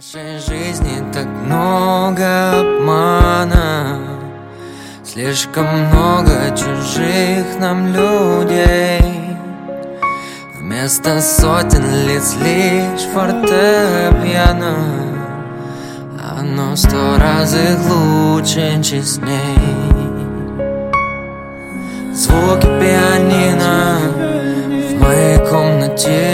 В нашей жизни так много обмана, слишком много чужих нам людей. Вместо сотен лиц лишь фортепиано, оно 100 раз их лучше, честней. Звуки пианино в моей комнате